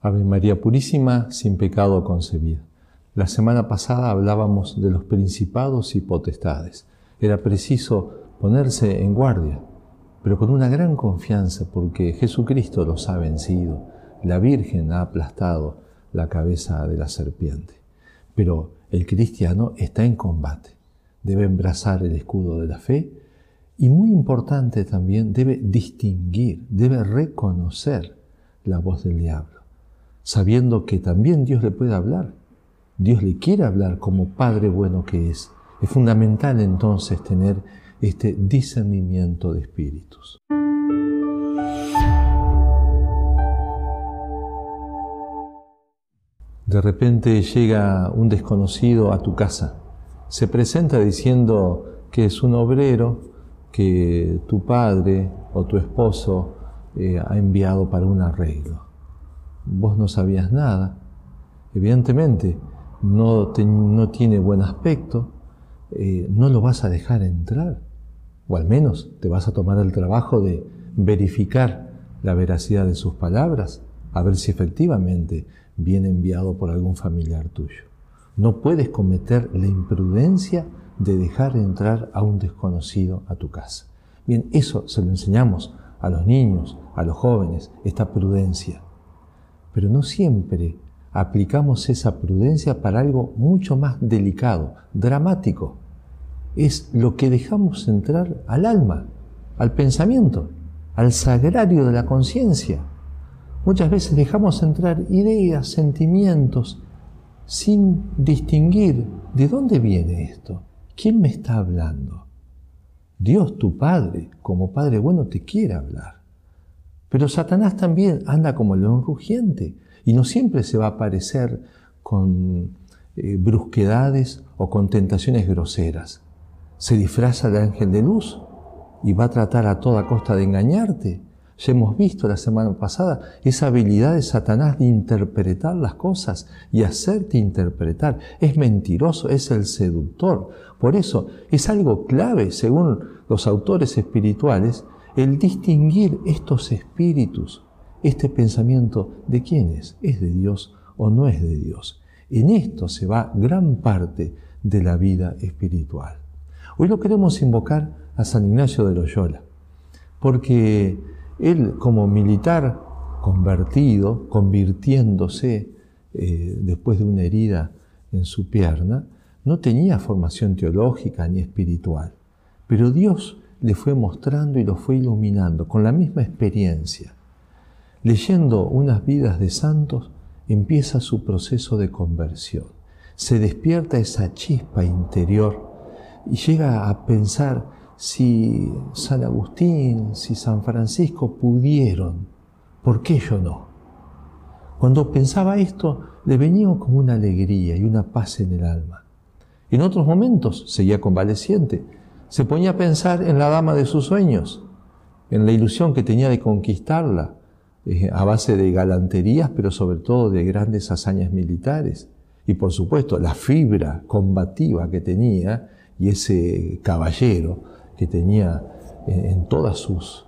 Ave María Purísima, sin pecado concebida. La semana pasada hablábamos de los principados y potestades. Era preciso ponerse en guardia, pero con una gran confianza, porque Jesucristo los ha vencido. La Virgen ha aplastado la cabeza de la serpiente. Pero el cristiano está en combate. Debe embrazar el escudo de la fe y, muy importante también, debe distinguir, debe reconocer la voz del diablo, sabiendo que también Dios le puede hablar. Dios le quiere hablar como Padre bueno que es. Es fundamental entonces tener este discernimiento de espíritus. De repente llega un desconocido a tu casa. Se presenta diciendo que es un obrero que tu padre o tu esposo ha enviado para un arreglo. Vos no sabías nada. Evidentemente no tiene buen aspecto. No lo vas a dejar entrar. O al menos te vas a tomar el trabajo de verificar la veracidad de sus palabras, a ver si efectivamente viene enviado por algún familiar tuyo. No puedes cometer la imprudencia de dejar entrar a un desconocido a tu casa. Bien, eso se lo enseñamos a los niños, a los jóvenes, esta prudencia. Pero no siempre aplicamos esa prudencia para algo mucho más delicado, dramático. Es lo que dejamos entrar al alma, al pensamiento, al sagrario de la conciencia. Muchas veces dejamos entrar ideas, sentimientos, sin distinguir de dónde viene esto. ¿Quién me está hablando? Dios, tu Padre, como Padre bueno, te quiere hablar. Pero Satanás también anda como león rugiente y no siempre se va a aparecer con brusquedades o con tentaciones groseras. Se disfraza de ángel de luz y va a tratar a toda costa de engañarte. Ya hemos visto la semana pasada esa habilidad de Satanás de interpretar las cosas y hacerte interpretar. Es mentiroso, es el seductor. Por eso es algo clave, según los autores espirituales, el distinguir estos espíritus, este pensamiento de quién es de Dios o no es de Dios. En esto se va gran parte de la vida espiritual. Hoy lo queremos invocar a San Ignacio de Loyola, porque él, como militar convirtiéndose después de una herida en su pierna, no tenía formación teológica ni espiritual, pero Dios le fue mostrando y lo fue iluminando con la misma experiencia. Leyendo unas vidas de santos, empieza su proceso de conversión. Se despierta esa chispa interior y llega a pensar si San Agustín, si San Francisco pudieron, ¿por qué yo no? Cuando pensaba esto, le venía como una alegría y una paz en el alma. En otros momentos, seguía convaleciente, se ponía a pensar en la dama de sus sueños, en la ilusión que tenía de conquistarla, a base de galanterías, pero sobre todo de grandes hazañas militares. Y por supuesto, la fibra combativa que tenía y ese caballero que tenía en todas sus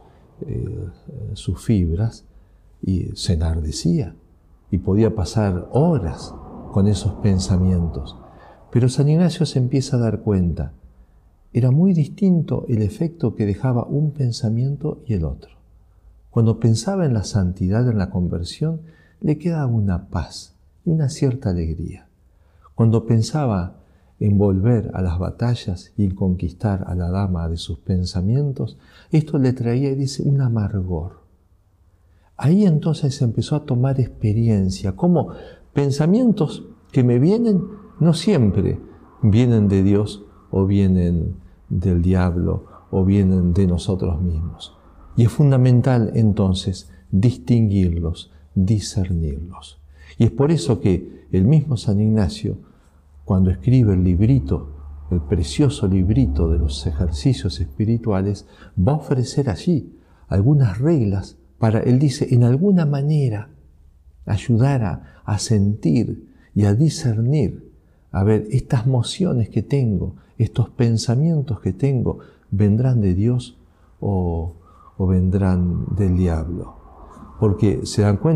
fibras, y se enardecía y podía pasar horas con esos pensamientos. Pero San Ignacio se empieza a dar cuenta, era muy distinto el efecto que dejaba un pensamiento y el otro. Cuando pensaba en la santidad, en la conversión, le quedaba una paz y una cierta alegría. Cuando pensaba en volver a las batallas y en conquistar a la dama de sus pensamientos, esto le traía, dice, un amargor. Ahí entonces empezó a tomar experiencia, como pensamientos que me vienen, no siempre vienen de Dios o vienen del diablo o vienen de nosotros mismos. Y es fundamental entonces distinguirlos, discernirlos. Y es por eso que el mismo San Ignacio, cuando escribe el librito, el precioso librito de los ejercicios espirituales, va a ofrecer allí algunas reglas para, él dice, en alguna manera ayudar a sentir y a discernir, a ver, estas mociones que tengo, estos pensamientos que tengo, ¿vendrán de Dios o vendrán del diablo? Porque se dan cuenta,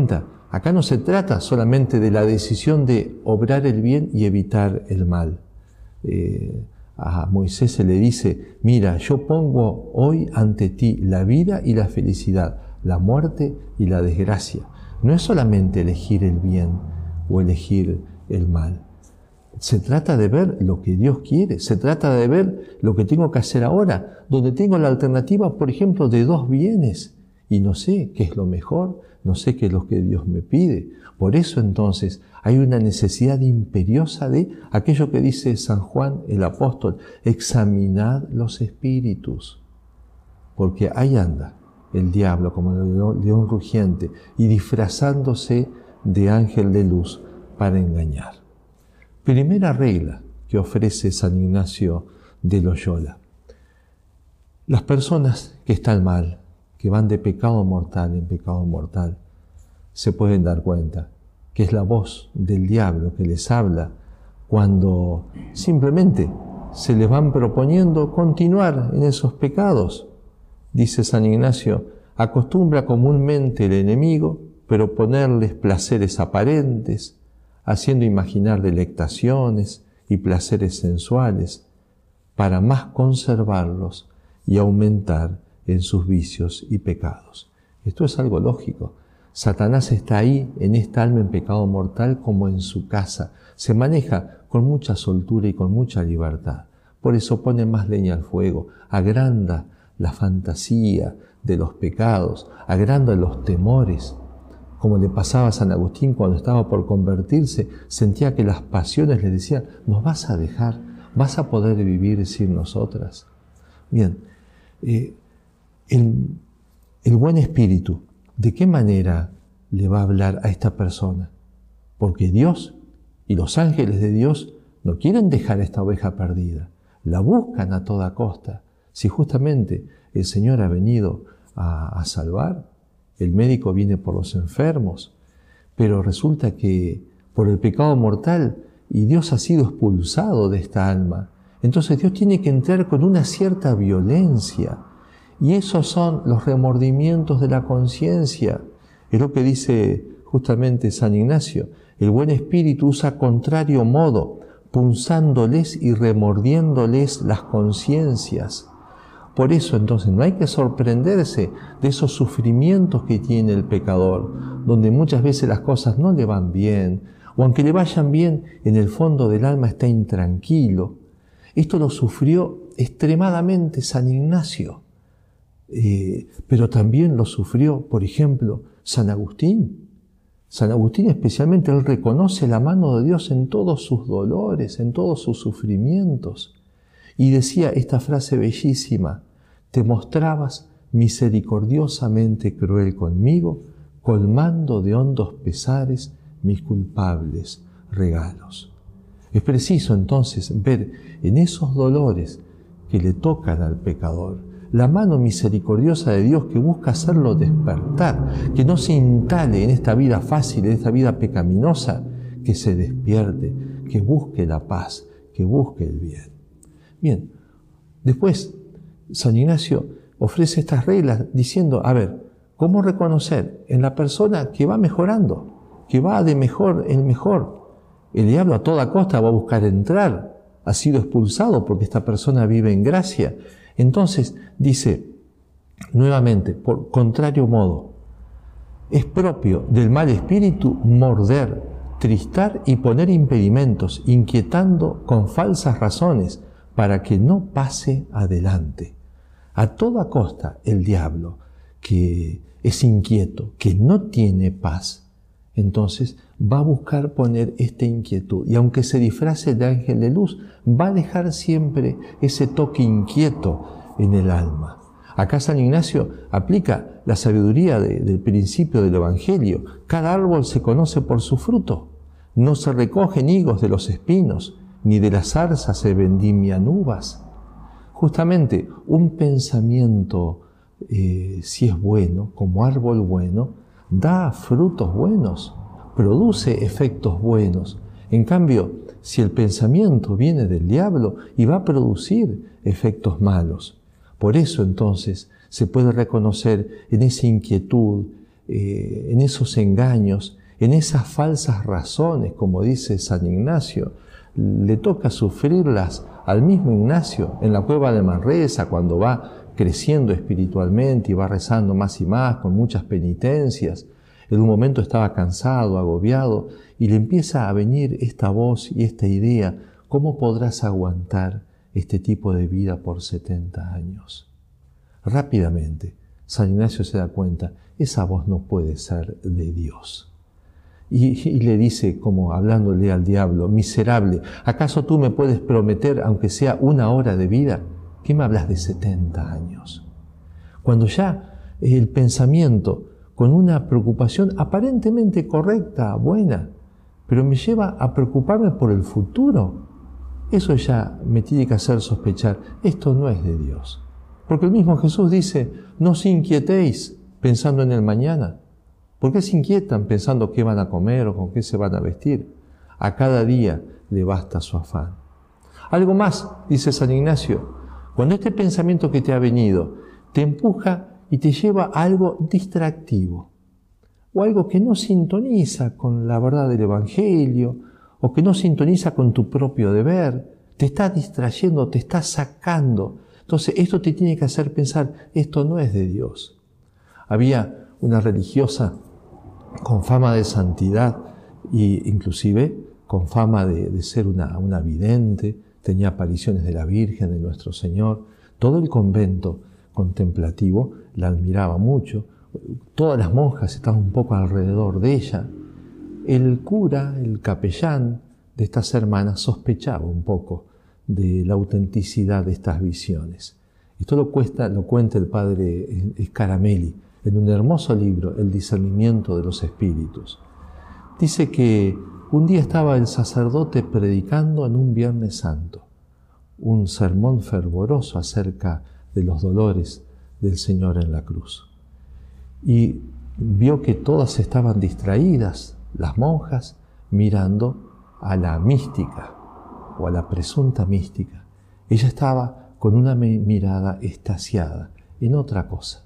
Acá no se trata solamente de la decisión de obrar el bien y evitar el mal. A Moisés se le dice, mira, yo pongo hoy ante ti la vida y la felicidad, la muerte y la desgracia. No es solamente elegir el bien o elegir el mal. Se trata de ver lo que Dios quiere, se trata de ver lo que tengo que hacer ahora, donde tengo la alternativa, por ejemplo, de dos bienes, y no sé qué es lo mejor, no sé qué es lo que Dios me pide. Por eso entonces hay una necesidad imperiosa de aquello que dice San Juan el apóstol, examinad los espíritus, porque ahí anda el diablo como el león rugiente y disfrazándose de ángel de luz para engañar. Primera regla que ofrece San Ignacio de Loyola. Las personas que están mal, que van de pecado mortal en pecado mortal, se pueden dar cuenta que es la voz del diablo que les habla cuando simplemente se les van proponiendo continuar en esos pecados. Dice San Ignacio, acostumbra comúnmente el enemigo proponerles placeres aparentes, haciendo imaginar delectaciones y placeres sensuales, para más conservarlos y aumentar en sus vicios y pecados. Esto es algo lógico. Satanás está ahí, en esta alma en pecado mortal, como en su casa. Se maneja con mucha soltura y con mucha libertad. Por eso pone más leña al fuego, agranda la fantasía de los pecados, agranda los temores. Como le pasaba a San Agustín cuando estaba por convertirse, sentía que las pasiones le decían, ¿nos vas a dejar? ¿Vas a poder vivir sin nosotras? Bien, el buen espíritu, ¿de qué manera le va a hablar a esta persona? Porque Dios y los ángeles de Dios no quieren dejar a esta oveja perdida, la buscan a toda costa. Si justamente el Señor ha venido a salvar, el médico viene por los enfermos, pero resulta que por el pecado mortal y Dios ha sido expulsado de esta alma. Entonces Dios tiene que entrar con una cierta violencia. Y esos son los remordimientos de la conciencia. Es lo que dice justamente San Ignacio. El buen espíritu usa contrario modo, punzándoles y remordiéndoles las conciencias. Por eso entonces no hay que sorprenderse de esos sufrimientos que tiene el pecador, donde muchas veces las cosas no le van bien, o aunque le vayan bien, en el fondo del alma está intranquilo. Esto lo sufrió extremadamente San Ignacio. Pero también lo sufrió, por ejemplo, San Agustín. San Agustín especialmente, él reconoce la mano de Dios en todos sus dolores, en todos sus sufrimientos. Y decía esta frase bellísima, te mostrabas misericordiosamente cruel conmigo, colmando de hondos pesares mis culpables regalos. Es preciso entonces ver en esos dolores que le tocan al pecador, la mano misericordiosa de Dios que busca hacerlo despertar, que no se instale en esta vida fácil, en esta vida pecaminosa, que se despierte, que busque la paz, que busque el bien. Bien, después San Ignacio ofrece estas reglas diciendo, a ver, ¿cómo reconocer en la persona que va mejorando, que va de mejor en mejor? El diablo a toda costa va a buscar entrar, ha sido expulsado porque esta persona vive en gracia. Entonces dice, nuevamente, por contrario modo, es propio del mal espíritu morder, tristar y poner impedimentos, inquietando con falsas razones, para que no pase adelante. A toda costa el diablo, que es inquieto, que no tiene paz, entonces va a buscar poner esta inquietud. Y aunque se disfrace de ángel de luz, va a dejar siempre ese toque inquieto en el alma. Acá San Ignacio aplica la sabiduría del principio del Evangelio. Cada árbol se conoce por su fruto. No se recogen higos de los espinos, ni de las zarzas se vendimian uvas. Justamente un pensamiento, si es bueno, como árbol bueno, da frutos buenos, produce efectos buenos. En cambio, si el pensamiento viene del diablo, y va a producir efectos malos. Por eso entonces se puede reconocer en esa inquietud, en esos engaños, en esas falsas razones, como dice San Ignacio. Le toca sufrirlas al mismo Ignacio en la cueva de Manresa, cuando va creciendo espiritualmente y va rezando más y más, con muchas penitencias. En un momento estaba cansado, agobiado, y le empieza a venir esta voz y esta idea: ¿cómo podrás aguantar este tipo de vida por 70 años? Rápidamente, San Ignacio se da cuenta, esa voz no puede ser de Dios. Y le dice, como hablándole al diablo: miserable, ¿acaso tú me puedes prometer, aunque sea 1 hora de vida? ¿Qué me hablas de 70 años? Cuando ya el pensamiento, con una preocupación aparentemente correcta, buena, pero me lleva a preocuparme por el futuro, eso ya me tiene que hacer sospechar, esto no es de Dios. Porque el mismo Jesús dice: no os inquietéis pensando en el mañana. ¿Por qué se inquietan pensando qué van a comer o con qué se van a vestir? A cada día le basta su afán. Algo más, dice San Ignacio: cuando este pensamiento que te ha venido te empuja y te lleva a algo distractivo, o algo que no sintoniza con la verdad del Evangelio, o que no sintoniza con tu propio deber, te está distrayendo, te está sacando. Entonces esto te tiene que hacer pensar, esto no es de Dios. Había una religiosa con fama de santidad e inclusive con fama de ser una vidente, tenía apariciones de la Virgen, de Nuestro Señor. Todo el convento contemplativo la admiraba mucho. Todas las monjas estaban un poco alrededor de ella. El cura, el capellán de estas hermanas, sospechaba un poco de la autenticidad de estas visiones. Esto lo cuenta el padre Scaramelli en un hermoso libro, El discernimiento de los espíritus. Dice que un día estaba el sacerdote predicando en un Viernes Santo un sermón fervoroso acerca de los dolores del Señor en la cruz. Y vio que todas estaban distraídas, las monjas, mirando a la mística o a la presunta mística. Ella estaba con una mirada extasiada en otra cosa.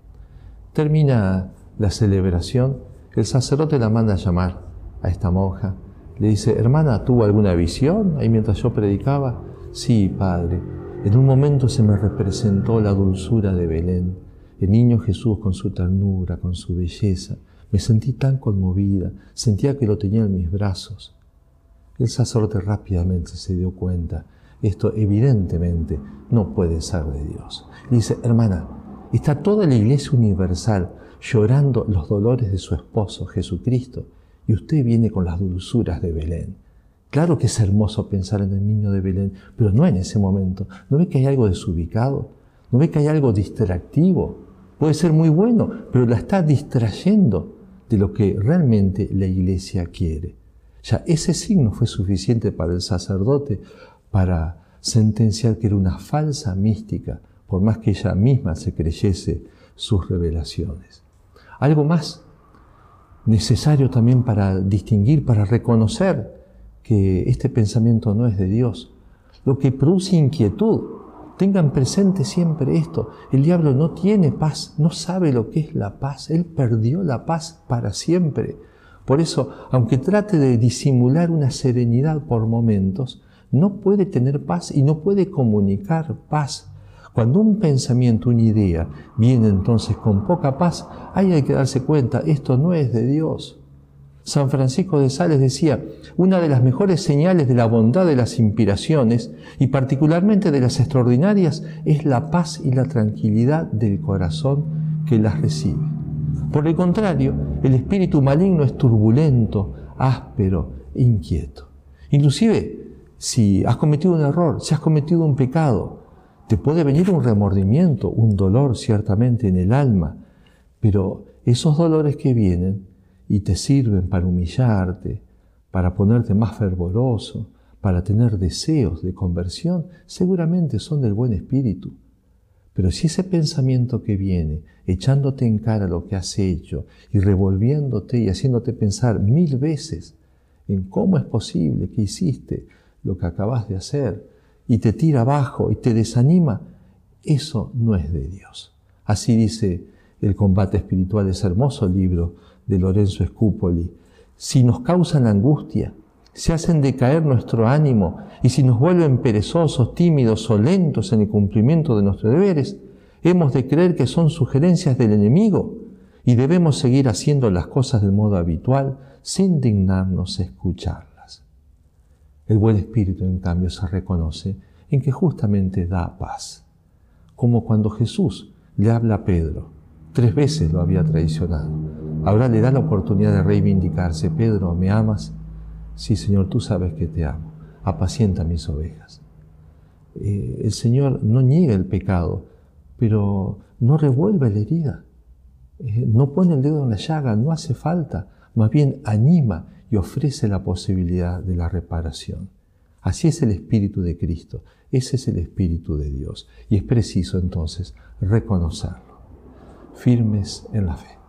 Termina la celebración, el sacerdote la manda a llamar a esta monja. Le dice: hermana, ¿tuvo alguna visión ahí mientras yo predicaba? Sí, padre, en un momento se me representó la dulzura de Belén, el niño Jesús con su ternura, con su belleza. Me sentí tan conmovida, sentía que lo tenía en mis brazos. El sacerdote rápidamente se dio cuenta, esto evidentemente no puede ser de Dios. Le dice: hermana, está toda la Iglesia Universal llorando los dolores de su esposo Jesucristo, y usted viene con las dulzuras de Belén. Claro que es hermoso pensar en el niño de Belén, pero no en ese momento. ¿No ve que hay algo desubicado? ¿No ve que hay algo distractivo? Puede ser muy bueno, pero la está distrayendo de lo que realmente la Iglesia quiere. Ya ese signo fue suficiente para el sacerdote para sentenciar que era una falsa mística, por más que ella misma se creyese sus revelaciones. Algo más necesario también para distinguir, para reconocer que este pensamiento no es de Dios. Lo que produce inquietud, tengan presente siempre esto: el diablo no tiene paz, no sabe lo que es la paz, él perdió la paz para siempre. Por eso, aunque trate de disimular una serenidad por momentos, no puede tener paz y no puede comunicar paz. Cuando un pensamiento, una idea, viene entonces con poca paz, ahí hay que darse cuenta, esto no es de Dios. San Francisco de Sales decía: una de las mejores señales de la bondad de las inspiraciones, y particularmente de las extraordinarias, es la paz y la tranquilidad del corazón que las recibe. Por el contrario, el espíritu maligno es turbulento, áspero e inquieto. Inclusive, si has cometido un error, si has cometido un pecado, te puede venir un remordimiento, un dolor ciertamente en el alma, pero esos dolores que vienen y te sirven para humillarte, para ponerte más fervoroso, para tener deseos de conversión, seguramente son del buen espíritu. Pero si ese pensamiento que viene, echándote en cara lo que has hecho y revolviéndote y haciéndote pensar 1000 veces en cómo es posible que hiciste lo que acabas de hacer, y te tira abajo y te desanima, eso no es de Dios. Así dice El combate espiritual, ese hermoso libro de Lorenzo Scupoli, si nos causan angustia, si hacen decaer nuestro ánimo y si nos vuelven perezosos, tímidos o lentos en el cumplimiento de nuestros deberes, hemos de creer que son sugerencias del enemigo y debemos seguir haciendo las cosas del modo habitual sin dignarnos a escucharlas. El buen espíritu, en cambio, se reconoce en que justamente da paz, como cuando Jesús le habla a Pedro. 3 veces lo había traicionado. Ahora le da la oportunidad de reivindicarse. Pedro, ¿me amas? Sí, Señor, tú sabes que te amo. Apacienta mis ovejas. El Señor no niega el pecado, pero no revuelve la herida. No pone el dedo en la llaga, no hace falta. Más bien anima y ofrece la posibilidad de la reparación. Así es el Espíritu de Cristo. Ese es el Espíritu de Dios. Y es preciso entonces reconocerlo. Firmes en la fe.